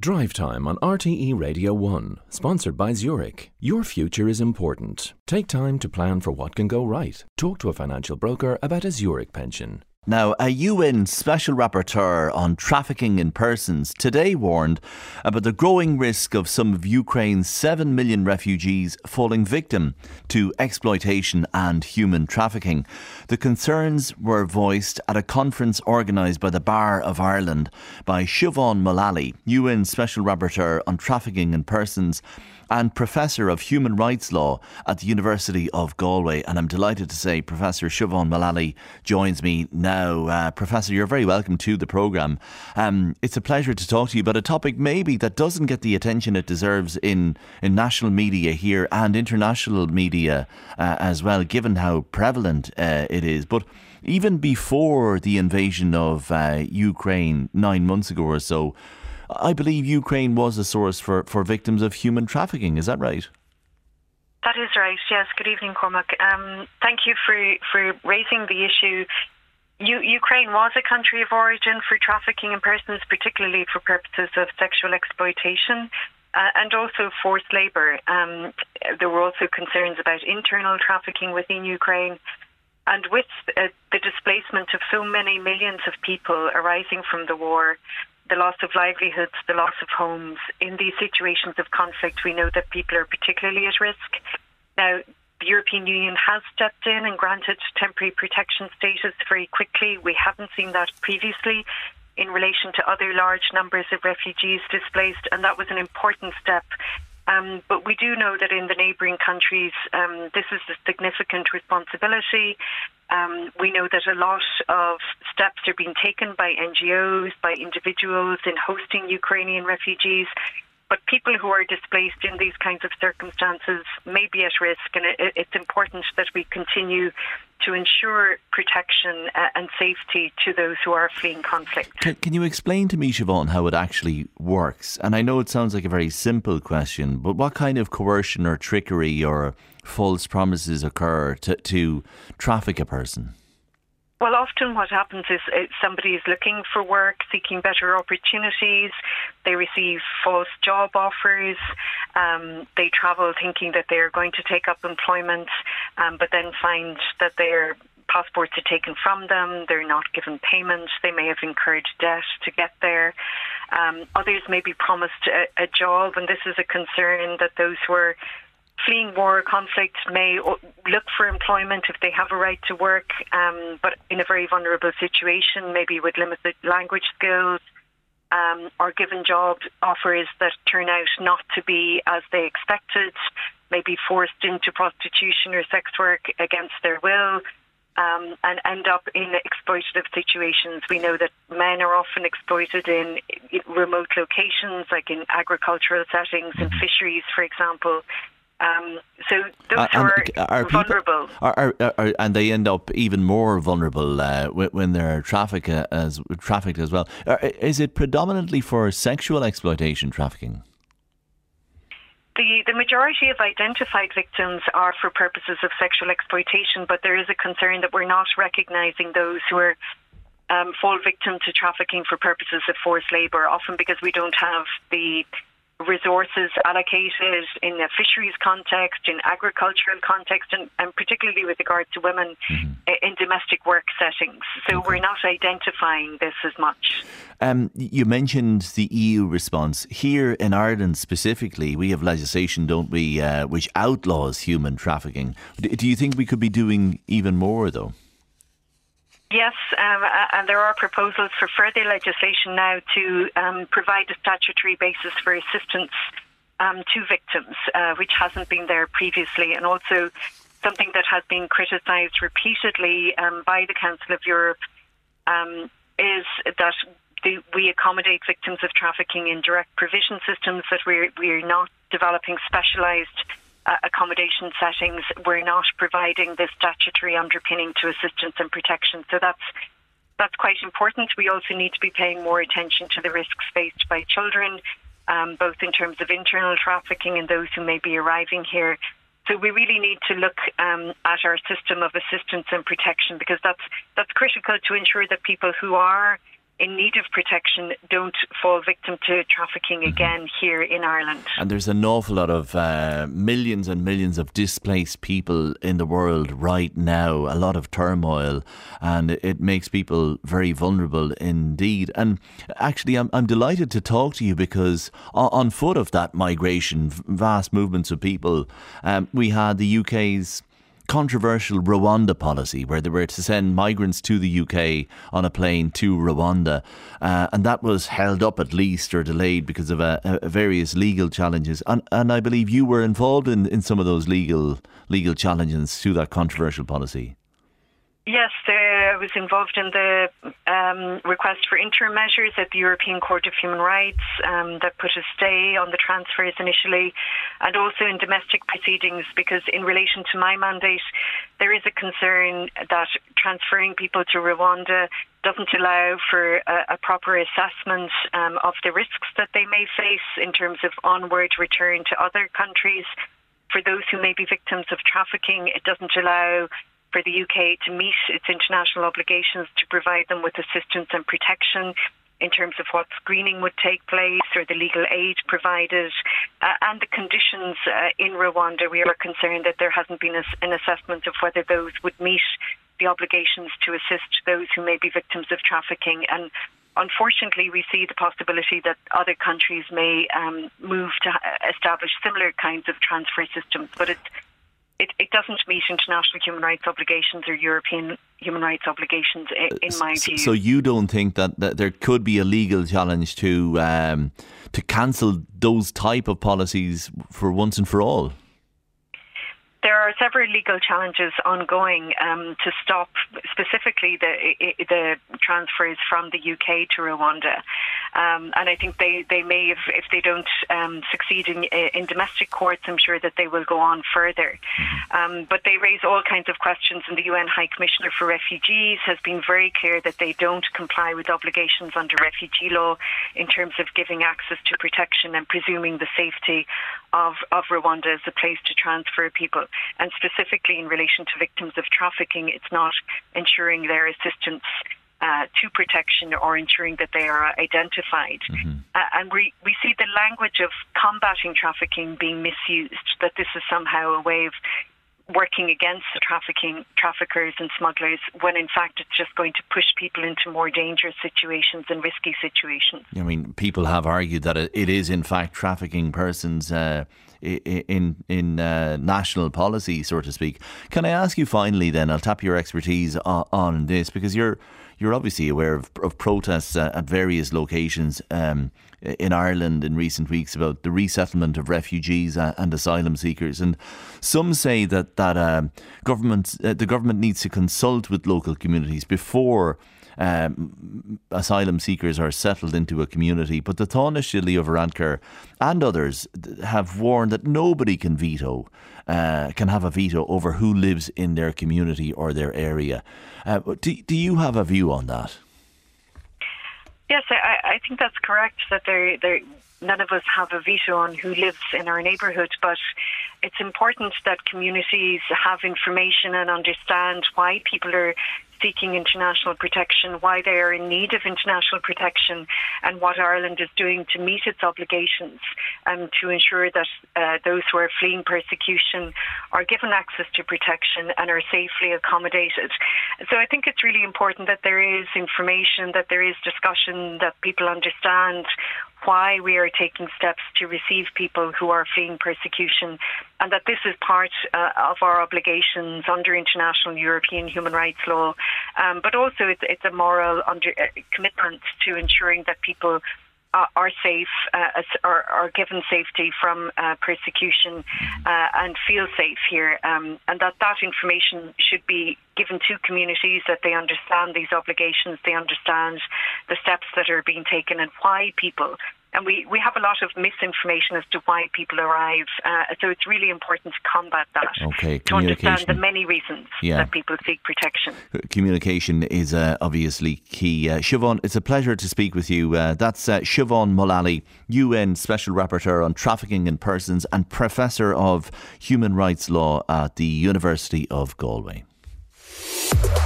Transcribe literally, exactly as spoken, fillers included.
Drive Time on R T E Radio one, sponsored by Zurich. Your future is important. Take time to plan for what can go right. Talk to a financial broker about a Zurich pension. Now, a U N Special Rapporteur on Trafficking in Persons today warned about the growing risk of some of Ukraine's seven million refugees falling victim to exploitation and human trafficking. The concerns were voiced at a conference organised by the Bar of Ireland by Siobhan Mullally, U N Special Rapporteur on Trafficking in Persons and Professor of Human Rights Law at the University of Galway. And I'm delighted to say Professor Siobhan Mullally joins me now. Uh, Professor, you're very welcome to the programme. Um, it's a pleasure to talk to you about a topic maybe that doesn't get the attention it deserves in, in national media here and international media uh, as well, given how prevalent uh, it is. But even before the invasion of uh, Ukraine nine months ago or so, I believe Ukraine was a source for, for victims of human trafficking. Is that right? That is right, yes. Good evening, Cormac. Um, thank you for, for raising the issue. U- Ukraine was a country of origin for trafficking in persons, particularly for purposes of sexual exploitation uh, and also forced labour. Um, there were also concerns about internal trafficking within Ukraine. And with uh, the displacement of so many millions of people arising from the war, the loss of livelihoods, the loss of homes, in these situations of conflict, we know that people are particularly at risk. Now, the European Union has stepped in and granted temporary protection status very quickly. We haven't seen that previously in relation to other large numbers of refugees displaced, and that was an important step. Um, but we do know that in the neighbouring countries, um, this is a significant responsibility. Um, we know that a lot of steps are being taken by N G Os, by individuals in hosting Ukrainian refugees. But people who are displaced in these kinds of circumstances may be at risk, and it, it's important that we continue to ensure protection uh, and safety to those who are fleeing conflict. Can, can you explain to me, Siobhan, how it actually works? And I know it sounds like a very simple question, but what kind of coercion or trickery or false promises occur to, to traffic a person? Well, often what happens is uh, somebody is looking for work, seeking better opportunities. They receive false job offers. Um, they travel thinking that they're going to take up employment, um, but then find that their passports are taken from them. They're not given payment. They may have incurred debt to get there. Um, others may be promised a, a job, and this is a concern that those who are fleeing war or conflict may look for employment if they have a right to work, um, but in a very vulnerable situation, maybe with limited language skills, um, or given job offers that turn out not to be as they expected, maybe forced into prostitution or sex work against their will, um, and end up in exploitative situations. We know that men are often exploited in remote locations, like in agricultural settings, in fisheries, for example. Um, so those uh, are, are vulnerable. People, are, are, are, and they end up even more vulnerable uh, when they're traffic, uh, as, trafficked as well. Uh, is it predominantly for sexual exploitation trafficking? The, the majority of identified victims are for purposes of sexual exploitation, but there is a concern that we're not recognising those who are um, fall victim to trafficking for purposes of forced labour, often because we don't have the resources allocated in a fisheries context, in agricultural context, and, and particularly with regard to women mm-hmm. in domestic work settings. So okay. we're not identifying this as much. Um, you mentioned the E U response. Here in Ireland specifically, we have legislation, don't we, uh, which outlaws human trafficking. Do you think we could be doing even more, though? Yes, um, and there are proposals for further legislation now to um, provide a statutory basis for assistance um, to victims, uh, which hasn't been there previously, and also something that has been criticised repeatedly um, by the Council of Europe um, is that the, we accommodate victims of trafficking in direct provision systems, that we're, we're not developing specialised Uh, accommodation settings. We're not providing the statutory underpinning to assistance and protection. So that's that's quite important. We also need to be paying more attention to the risks faced by children, um, both in terms of internal trafficking and those who may be arriving here. So we really need to look um, at our system of assistance and protection, because that's that's critical to ensure that people who are in need of protection don't fall victim to trafficking mm-hmm. again here in Ireland. And there's an awful lot of uh, millions and millions of displaced people in the world right now, a lot of turmoil, and it makes people very vulnerable indeed. And actually I'm, I'm delighted to talk to you because on, on foot of that migration, vast movements of people, um, we had the U K's controversial Rwanda policy where they were to send migrants to the U K on a plane to Rwanda, uh, and that was held up at least or delayed because of uh, uh, various legal challenges, and, and I believe you were involved in, in some of those legal legal challenges to that controversial policy. Yes, I was involved in the um, request for interim measures at the European Court of Human Rights um, that put a stay on the transfers initially, and also in domestic proceedings, because in relation to my mandate, there is a concern that transferring people to Rwanda doesn't allow for a, a proper assessment um, of the risks that they may face in terms of onward return to other countries. For those who may be victims of trafficking, it doesn't allow for the U K to meet its international obligations to provide them with assistance and protection in terms of what screening would take place or the legal aid provided uh, and the conditions uh, in Rwanda. We are concerned that there hasn't been a, an assessment of whether those would meet the obligations to assist those who may be victims of trafficking. And unfortunately, we see the possibility that other countries may um, move to establish similar kinds of transfer systems, but it's It, it doesn't meet international human rights obligations or European human rights obligations, in my view. So you don't think that, that there could be a legal challenge to um, to cancel those type of policies for once and for all? There are several legal challenges ongoing um, to stop specifically the the transfers from the U K to Rwanda. Um, and I think they, they may, if, if they don't um, succeed in, in domestic courts, I'm sure that they will go on further. Mm-hmm. Um, but they raise all kinds of questions, and the U N High Commissioner for Refugees has been very clear that they don't comply with obligations under refugee law in terms of giving access to protection and presuming the safety of, of Rwanda as a place to transfer people. And specifically in relation to victims of trafficking, it's not ensuring their assistance Uh, to protection or ensuring that they are identified. Mm-hmm. Uh, and we, we see the language of combating trafficking being misused, that this is somehow a way of working against the trafficking traffickers and smugglers, when in fact it's just going to push people into more dangerous situations and risky situations. I mean, people have argued that it is in fact trafficking persons uh, in in uh, national policy, so to speak. Can I ask you finally then, I'll tap your expertise on, on this, because you're You're obviously aware of, of protests uh, at various locations um, in Ireland in recent weeks about the resettlement of refugees uh, and asylum seekers, and some say that that um, government uh, the government needs to consult with local communities before um, asylum seekers are settled into a community. But the Taoiseach Leo Varadkar and others have warned that nobody can veto uh, can have a veto over who lives in their community or their area. Uh, do, do you have a view on that? Yes, I, I think that's correct, that there, there, none of us have a veto on who lives in our neighbourhood, but it's important that communities have information and understand why people are seeking international protection, why they are in need of international protection, and what Ireland is doing to meet its obligations and to ensure that uh, those who are fleeing persecution are given access to protection and are safely accommodated. So I think it's really important that there is information, that there is discussion, that people understand why we are taking steps to receive people who are fleeing persecution, and that this is part uh, of our obligations under international European human rights law. Um, but also it's, it's a moral under, uh, commitment to ensuring that people uh, are safe, uh, are, are given safety from uh, persecution uh, and feel safe here. Um, and that that information should be given to communities, that they understand these obligations, they understand the steps that are being taken and why people. And we, we have a lot of misinformation as to why people arrive. Uh, so it's really important to combat that. Okay, to understand the many reasons yeah. that people seek protection. Communication is uh, obviously key. Uh, Siobhan, it's a pleasure to speak with you. Uh, that's uh, Siobhan Mullally, U N Special Rapporteur on Trafficking in Persons and Professor of Human Rights Law at the University of Galway.